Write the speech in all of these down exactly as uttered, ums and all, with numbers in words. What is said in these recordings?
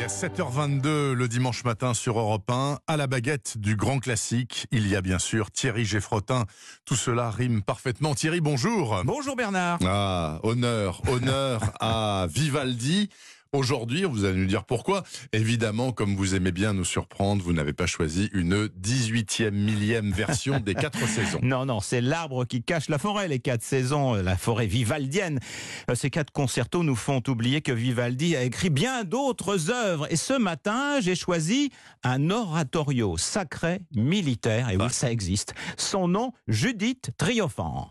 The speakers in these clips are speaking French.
sept heures vingt-deux le dimanche matin sur Europe un. À la baguette du grand classique, il y a bien sûr Thierry Geffrotin. Tout cela rime parfaitement. Thierry, bonjour. Bonjour Bernard. Ah, honneur, honneur à Vivaldi. Aujourd'hui, vous allez nous dire pourquoi. Évidemment, comme vous aimez bien nous surprendre, vous n'avez pas choisi une dix-huitième millième version des quatre saisons. Non, non, c'est l'arbre qui cache la forêt, les quatre saisons, la forêt vivaldienne. Ces quatre concertos nous font oublier que Vivaldi a écrit bien d'autres œuvres. Et ce matin, j'ai choisi un oratorio sacré militaire. Et oui, ah. ça existe. Son nom, Judith Triomphant.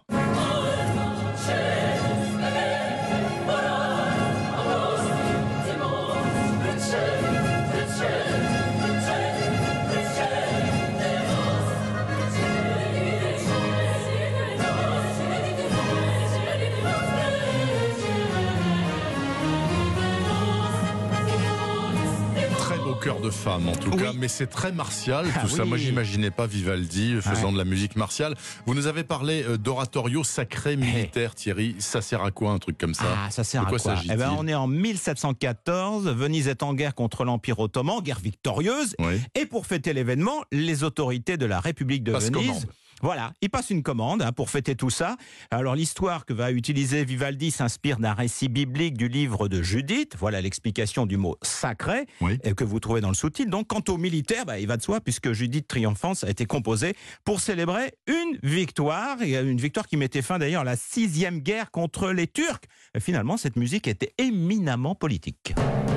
Cœur de femme en tout cas, oui. mais c'est très martial tout ah, ça. Oui. Moi j'imaginais pas Vivaldi faisant ouais. de la musique martiale. Vous nous avez parlé d'oratorio sacré militaire, hey. Thierry. Ça sert à quoi un truc comme ça? Ah, ça sert de à quoi, quoi eh ben, On est en mille sept cent quatorze, Venise est en guerre contre l'Empire ottoman, guerre victorieuse. Oui. Et pour fêter l'événement, les autorités de la République de Passe Venise... commande. Voilà, il passe une commande hein, pour fêter tout ça. Alors l'histoire que va utiliser Vivaldi s'inspire d'un récit biblique du livre de Judith. Voilà l'explication du mot sacré oui. que vous trouvez dans le sous-titre. Donc quant aux militaires, bah, il va de soi puisque Judith Triomphant a été composée pour célébrer une victoire. Et une victoire qui mettait fin d'ailleurs à la sixième guerre contre les Turcs. Et finalement, cette musique était éminemment politique.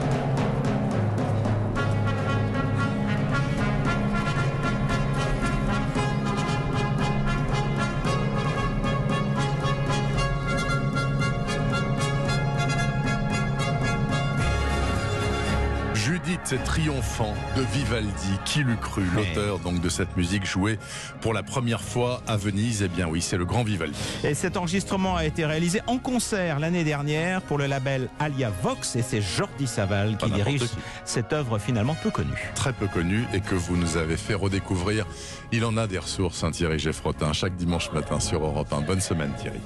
Judith Triomphant de Vivaldi, qui l'eût cru, l'auteur donc de cette musique jouée pour la première fois à Venise. Eh bien oui, c'est le grand Vivaldi. Et cet enregistrement a été réalisé en concert l'année dernière pour le label Alia Vox et c'est Jordi Savall qui dirige qui. cette œuvre finalement peu connue. Très peu connue et que vous nous avez fait redécouvrir. Il en a des ressources, hein, Thierry Geffrotin, chaque dimanche matin sur Europe un. Bonne semaine Thierry.